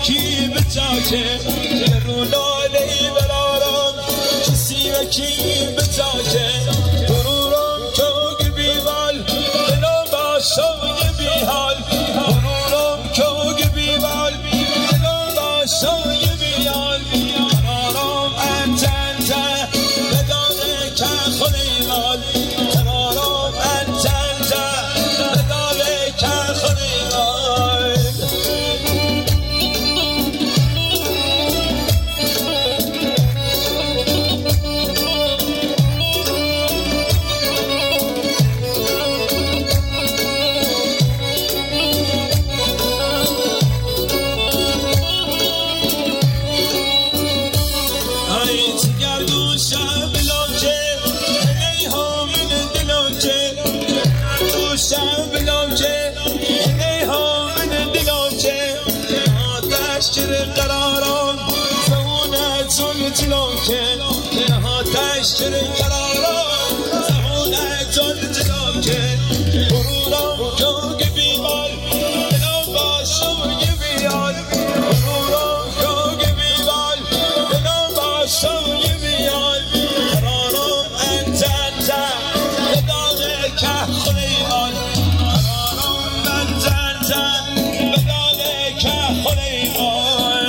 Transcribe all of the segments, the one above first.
کی بتاکه یه رو لاله برارم کسی و کی بتاکه غرورم که بیوال دلم باشای بیحال غرورم که بیوال دلم باشای بیحال قرارم انتنته بدانه که خلیمال قرارم انتنته بدانه که خلیمال قرارم زهونه زلزلوکه نهاتش قرارم زهونه زلزلوکه غرورم که بیمال دلم باشوی بیال غرورم که بیمال دلم باشوی بیال قرارم انتنته بدانه که خلیمال قرارم انتنته بدانه که خلیمال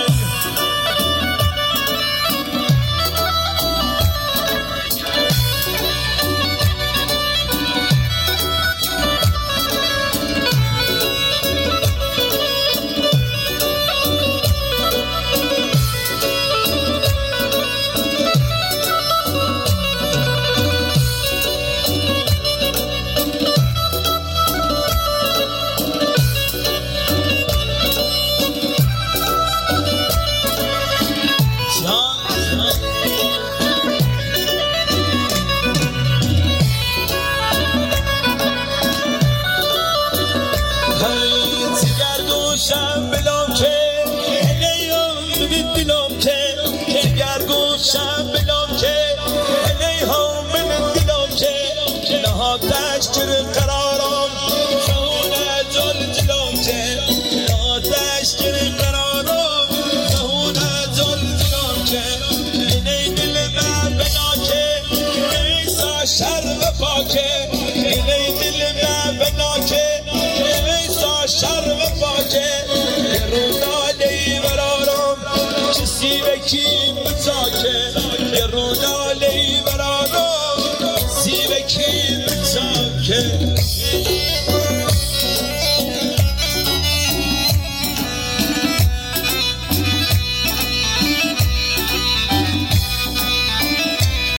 گوشم بلام که الیام بدلام که دیگر گوشم بلام که الیام بدلام که نهاتش چر قرارم زهونه زلزلام که نهاتش چر قرارم زهونه زلزلام که اینه دل من بنا که ایسا شر و پاکه اینه دل من بنا که ایسا شر و پاکه یه رو لاله